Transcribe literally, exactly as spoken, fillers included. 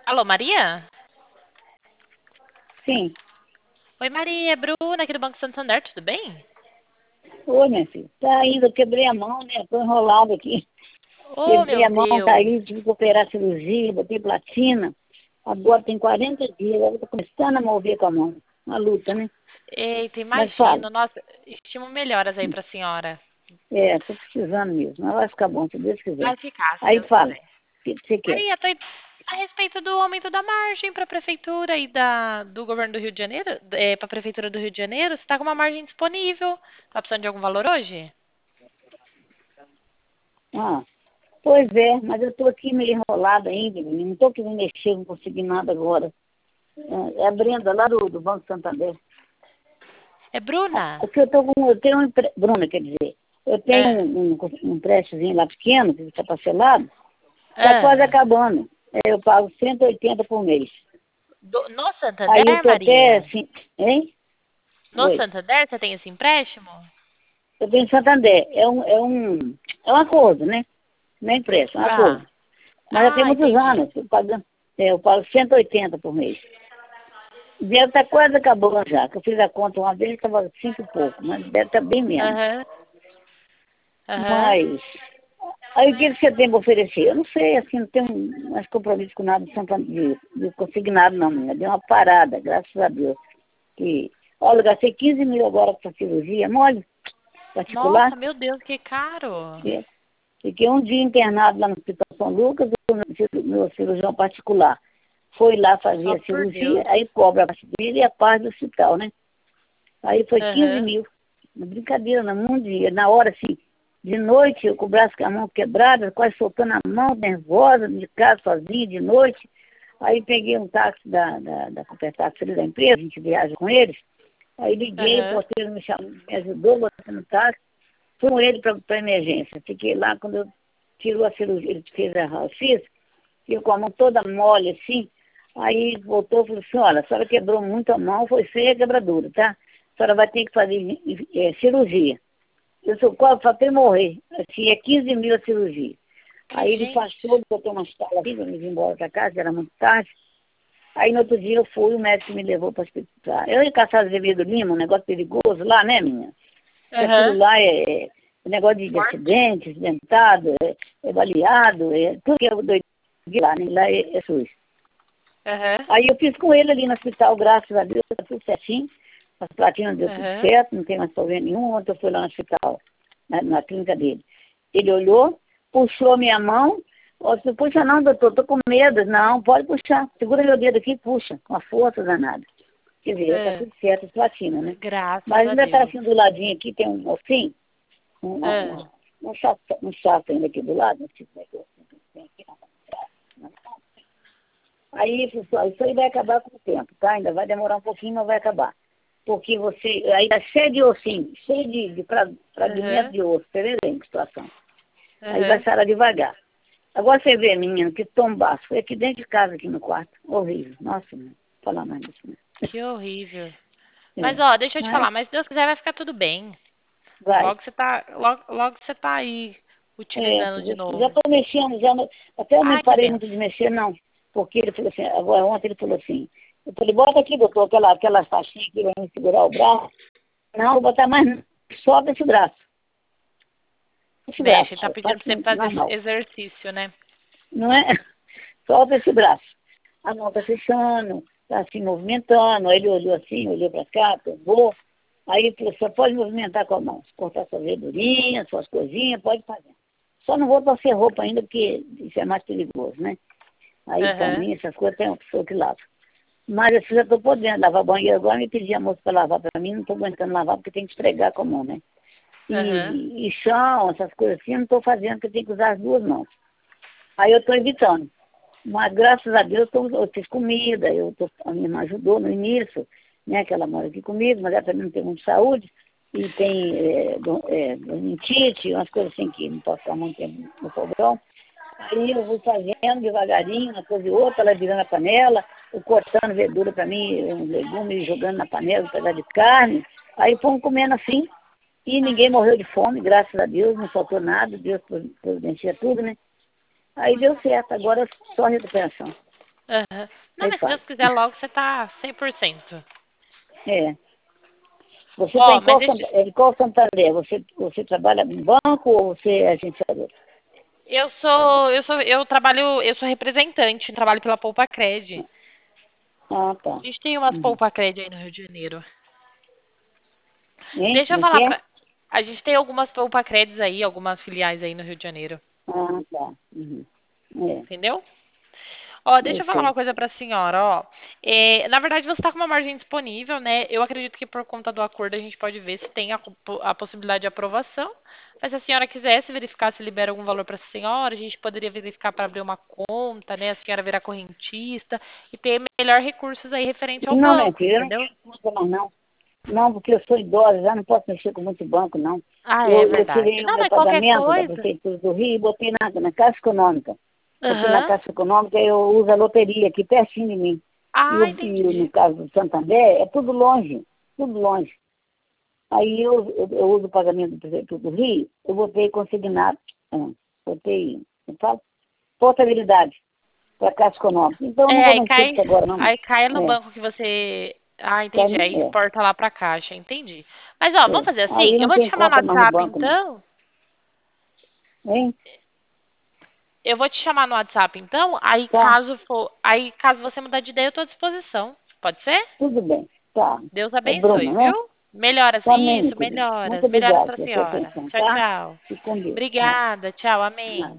Alô, Maria? Sim. Oi, Maria, é Bruna aqui do Banco Santander, tudo bem? Oi, minha filha. Tá indo, eu quebrei a mão, né? Tô enrolada aqui. Oh, Quebrei meu a mão, tá Deus. aí, tive que operar a cirurgia, botei platina. Agora tem quarenta dias, agora tô começando a mover com a mão. Uma luta, né? Eita, Mas fala. imagino. Nossa, estimo melhoras aí pra senhora. É, tô precisando mesmo. Mas vai ficar bom, se Deus quiser. Vai ficar, se Aí Deus fala. quiser. O que você quer? Maria, tô aí a respeito do aumento da margem para a prefeitura e da, do governo do Rio de Janeiro, é, para a prefeitura do Rio de Janeiro, você está com uma margem disponível? Tá precisando de algum valor hoje? Ah, pois é, mas eu tô aqui meio enrolada ainda, menino. Não tô querendo mexer, não consegui nada agora. É é a Brenda, lá do, do Banco Santander. É Bruna? Porque eu, tô com, eu tenho um empre... Bruna, quer dizer, eu tenho Ah, um, um, um empréstimozinho lá pequeno, que está parcelado, está quase ah. acabando. É, eu pago cento e oitenta por mês. Do- no Aí eu Santander, estou até Maria? assim, hein? No Oi. Santander você tem esse empréstimo? Eu tenho em Santander. É um, é um, é um acordo, né? Não é empréstimo, é um acordo. Ah, Mas já tem ah, muitos entendi. anos, eu, pagando, é, eu pago cento e oitenta por mês. O dinheiro está quase acabando já, que eu fiz a conta uma vez, estava cinco e pouco, mas deve estar bem menos. Aham, aham. Mas, aí o que você tem para oferecer? Eu não sei, assim, não tenho mais compromisso com nada de, Santo- de, de consignado, não, menina. Deu uma parada, graças a Deus. Que, olha, eu gastei quinze mil agora para cirurgia, mole, particular. Nossa, meu Deus, que caro. É. Fiquei um dia internado lá no Hospital São Lucas, o meu cir- meu cirurgião particular foi lá fazer Só a por cirurgia, Deus. aí cobra a parte dele e a parte do hospital, né? Aí foi quinze Aham. mil. Uma brincadeira, não, um dia, na hora assim, de noite, eu com o braço com a mão quebrada, quase soltando a mão, nervosa, de casa sozinha, de noite. Aí peguei um táxi da, da, da Copertaxi ali da empresa, a gente viaja com eles. Aí liguei, o Aham. porteiro me, chamou, me ajudou, botando no táxi. Fui com ele para emergência. Fiquei lá, quando eu tirou a cirurgia, ele fez a raio-x, ficou com a mão toda mole assim. Aí voltou e falou assim, olha, a senhora quebrou muito a mão, foi feia a quebradura, tá? A senhora vai ter que fazer é, cirurgia. Eu sou quase para morrer. Assim, é quinze mil a cirurgia. Aí ele Gente. passou, botou uma escala aqui, eu me vim embora para casa, era muito tarde. Aí no outro dia eu fui, o médico me levou para o hospital. Eu ia caçar Azevedo Lima, um negócio perigoso lá, né, minha? Que aquilo Aham. lá é, é negócio de, de Forte. acidente, acidentado, é, é baleado, é tudo que é doido lá, né? Lá é, é SUS. Aham. Aí eu fiz com ele ali no hospital, graças a Deus, tá tudo certinho. As platinas deu tudo Aham. certo, não tem mais problema nenhum. Ontem eu fui lá no hospital, na, na clínica dele. Ele olhou, puxou minha mão. Ó, se puxa não, doutor, tô com medo. Não, pode puxar. Segura meu dedo aqui e puxa, com a força danada. Quer dizer, tá Ah, tudo certo, as platinas, né? graças Mas a ainda tá Deus. assim do ladinho aqui, tem um mocinho, um, uma, Ah, uma, um chato, um chato ainda aqui do lado, tipo, tem aqui, ó. Aí, pessoal, isso aí vai acabar com o tempo, tá? Ainda vai demorar um pouquinho, mas vai acabar. Porque você, aí tá cheio de ossinho, cheio de, de fra- fragmento aham. de osso, você vê bem que situação. Aí vai Aham. sarar devagar. Agora você vê, menina, que tombaço. Foi aqui dentro de casa, aqui no quarto. Horrível. Nossa, não vou falar mais disso, né? Que horrível. Mas É. ó, deixa eu te Mas falar, mas se Deus quiser vai ficar tudo bem. vai. Logo você tá, logo, logo você tá aí É, se utilizando de Deus quiser. Já novo. estou mexendo, já não- até eu não Ai, que parei muito benção. de mexer, não. Porque ele falou assim, agora ontem ele falou assim, eu falei, bota aqui, doutor, aquela, aquela faixinha que vai me segurar o braço. Não, vou botar mais, não. Sobe esse braço. Esse braço, Mexe, ele tá pedindo pra faço você fazer normal. exercício, né? Não é? Solta esse braço. A mão está fechando, está se movimentando. Aí ele olhou assim, olhou para cá, tomou. Aí ele falou, só pode movimentar com a mão. Cortar suas verdurinhas, suas coisinhas, pode fazer. Só não vou torcer roupa ainda, porque isso é mais perigoso, né? Aí, Aham. paninho, essas coisas, tem uma pessoa que lava. Mas assim, já estou podendo lavar banheiro agora, me pedi a moça para lavar para mim, não estou aguentando lavar, porque tem que esfregar com a mão, né? Aham. E, e chão, essas coisas assim, eu não estou fazendo, porque eu tenho que usar as duas mãos. Aí eu estou evitando. Mas graças a Deus eu, eu fiz comida, eu tô, a minha irmã ajudou no início, né, que ela mora aqui comigo, mas ela também não tem muita saúde, e tem é, do- é, mentite, umas coisas assim que não posso ficar muito tempo no fogão. Aí eu vou fazendo devagarinho, uma coisa e outra, ela virando a panela, eu cortando verdura para mim, uns legumes, jogando na panela, um pedaço de carne. Aí fomos comendo assim, e ninguém morreu de fome, graças a Deus, não faltou nada, Deus providencia tudo, né? Aí deu certo, agora só recuperação. Aham. Não, Aí mas se Deus faz. quiser, logo você tá cem por cento. É. Você está Ó, em mas qual, deixa. Santa- em qual Santander? Você, você trabalha no banco ou você é agenciador? Eu sou, eu sou, eu trabalho, eu sou representante, trabalho pela Poupa Cred. Ah, tá. A gente tem umas Uhum. Poupa Cred aí no Rio de Janeiro. Hein? Deixa eu Como é que falar é? pra. A gente tem algumas Poupa Creds aí, algumas filiais aí no Rio de Janeiro. Ah, tá. Uhum. É, Entendeu? Ó, deixa eu eu falar uma sei. coisa pra senhora, ó. É, na verdade, você tá com uma margem disponível, né? Eu acredito que por conta do acordo a gente pode ver se tem a, po- a possibilidade de aprovação. Mas se a senhora quisesse verificar se libera algum valor para a senhora, a gente poderia verificar para abrir uma conta, né? A senhora virar correntista e ter melhor recursos aí referente ao Não, minha banco, filha, eu não entendeu? quero conta mais não. Não, porque eu sou idosa, já não posso mexer com muito banco, não. Ah, é Eu, eu verdade. tirei o Não, meu mas qualquer pagamento da coisa. Prefeitura do Rio e botei na, na Caixa Econômica. Porque na Aham. Caixa Econômica eu uso a loteria aqui pertinho de mim. E, Ah, o, e no entendi. caso do Santander, é tudo longe, tudo longe. Aí eu, eu, eu uso o pagamento do Prefeitura do Rio, eu botei consignado, ah, botei, eu falo, portabilidade para a Caixa Econômica. Então eu não É, vou aí mexer cai, com isso agora, não. aí cai no É, banco que você. Ah, tá, entendi. Aí é, exporta lá pra caixa, entendi. Mas ó, vamos é. fazer assim? Aí Eu não vou te tem chamar no conta mais no WhatsApp banco, não. então. Hein? Eu vou te chamar no WhatsApp então. Aí Tá, caso for, aí caso você mudar de ideia, eu tô à disposição. Pode ser? tudo bem. Tá. Deus É abençoe, Bruna, né? viu? Melhoras, Também, isso, querido. Muito melhoras. Melhoras obrigada pra pela sua senhora. atenção, Tchau, tá? tchau. Fique com Deus. Tchau. Obrigada, tchau, amém.